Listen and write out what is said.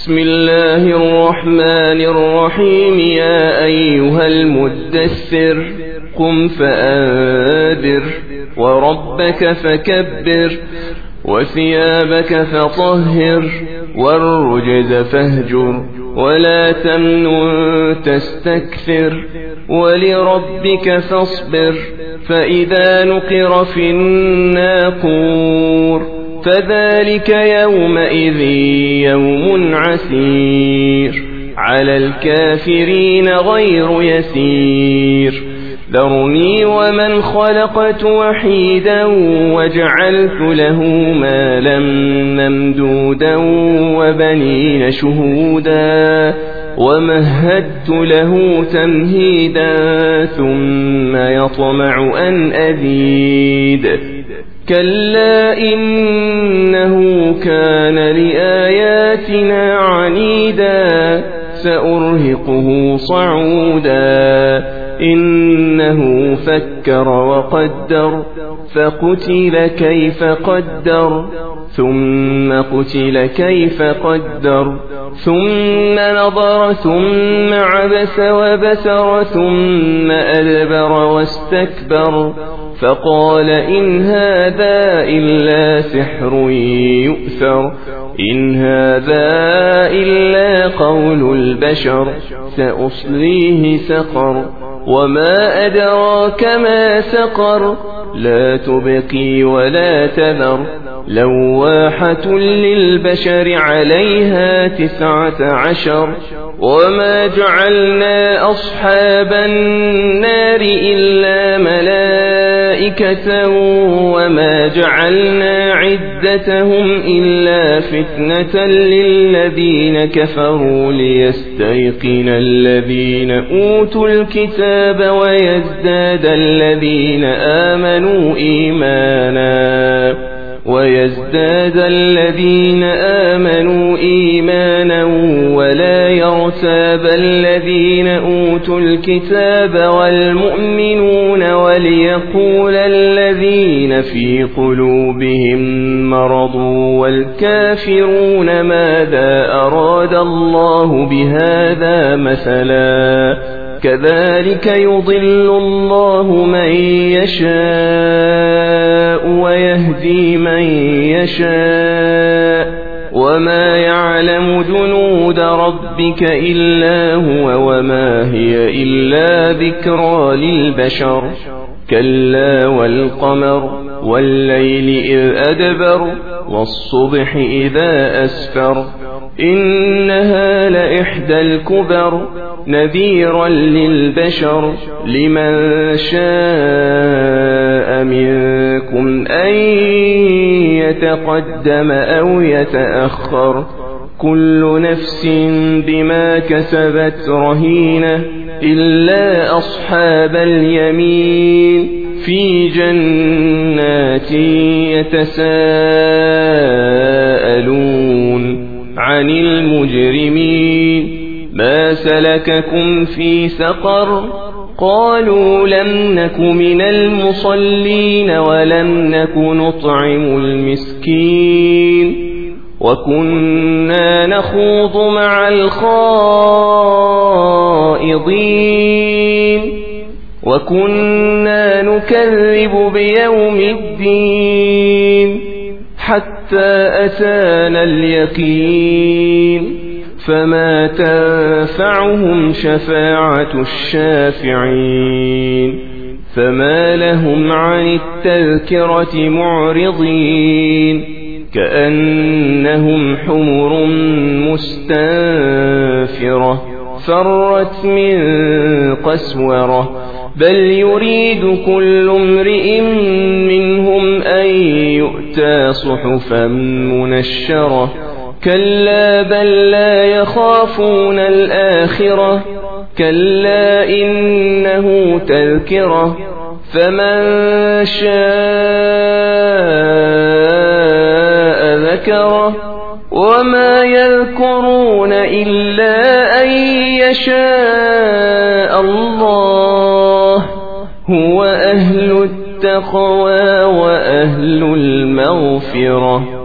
بسم الله الرحمن الرحيم. يا أيها المدثر قم فأنذر وربك فكبر وثيابك فطهر والرجز فاهجر ولا تمنن تستكثر ولربك فاصبر. فإذا نقر في الناقور فذلك يومئذ يوم عسير على الكافرين غير يسير. ذرني ومن خلقت وحيدا وجعلت له مالا ممدودا وبنين شهودا ومهدت له تمهيدا ثم يطمع أن أزيد. كلا إنه كان لآياتنا عنيدا سأرهقه صعودا. إنه فكر وقدر فقتل كيف قدر ثم قتل كيف قدر ثم نظر ثم عبس وبسر ثم أدبر واستكبر فقال إن هذا إلا سحر يؤثر. إن هذا إلا قول البشر سأصليه سقر وما أدراك ما سقر لا تبقي ولا تذر لواحة للبشر عليها 19. وما جعلنا أصحاب النار إلا ملائكة وما جعلنا عدتهم إلا فتنة للذين كفروا ليستيقن الذين أوتوا الكتاب ويزداد الذين آمنوا إيمانا ولا يرتاب الذين أوتوا الكتاب والمؤمنون وليقول الذين في قلوبهم مرض والكافرون ماذا أراد الله بهذا مثلا. كذلك يضل الله من يشاء ويهدي من يشاء وما يعلم جنود ربك إلا هو وما هي إلا ذكرى للبشر. كلا والقمر والليل إذ أدبر والصبح إذا أسفر إنها لإحدى الكبر نذيرا للبشر. لمن شاء منكم أن يتقدم أو يتأخر كل نفس بما كسبت رهينة إلا أصحاب اليمين في جنات يتساءلون عن المجرمين ما سلككم في سقر قالوا لم نك من المصلين ولم نك نطعم المسكين وكنا نخوض مع الخائضين وكنا نكذب بيوم الدين حتى أتانا اليقين فما تنفعهم شفاعة الشافعين. فما لهم عن التذكرة معرضين كأنهم حمر مستنفرة فرت من قسورة بل يريد كل امرئ منهم أن يؤتى صحفا منشرة كلا بل لا يخافون الآخرة كلا إنه تذكرة فمن شاء ذكره وما يذكرون إلا أن يشاء الله هو أهل التقوى وأهل المغفرة.